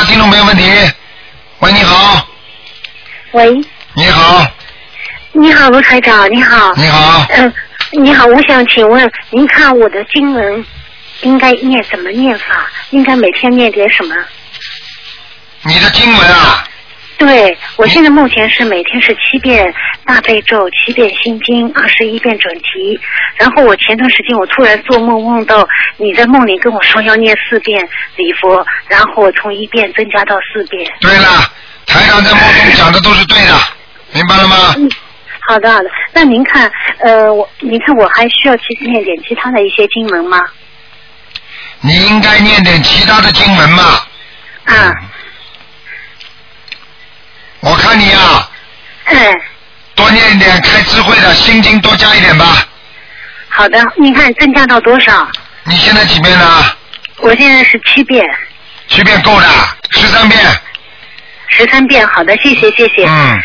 听众没有问题。喂，你好。 喂。 你好。 你好，卢台长，你好。 你好。 你好，我想请问您看我的经文应该怎么念法？应该每天念点什么？ 你的经文啊？ 对，我现在目前是每天是7遍大悲咒，7遍心经，21遍准提。然后我前段时间我突然做梦，梦到你在梦里跟我说要念4遍礼佛，然后我从1遍增加到4遍。 对了，台长在梦中讲的都是对的，明白了吗？ 好的好的。那您看您看我还需要念点其他的一些经文吗？ 你应该念点其他的经文嘛。我看你啊，多念一点开智慧的心经，多加一点吧。 好的，你看增加到多少？ 你现在几遍呢？ 我现在是7遍。 7遍够的，13遍。 13遍，好的，谢谢谢谢。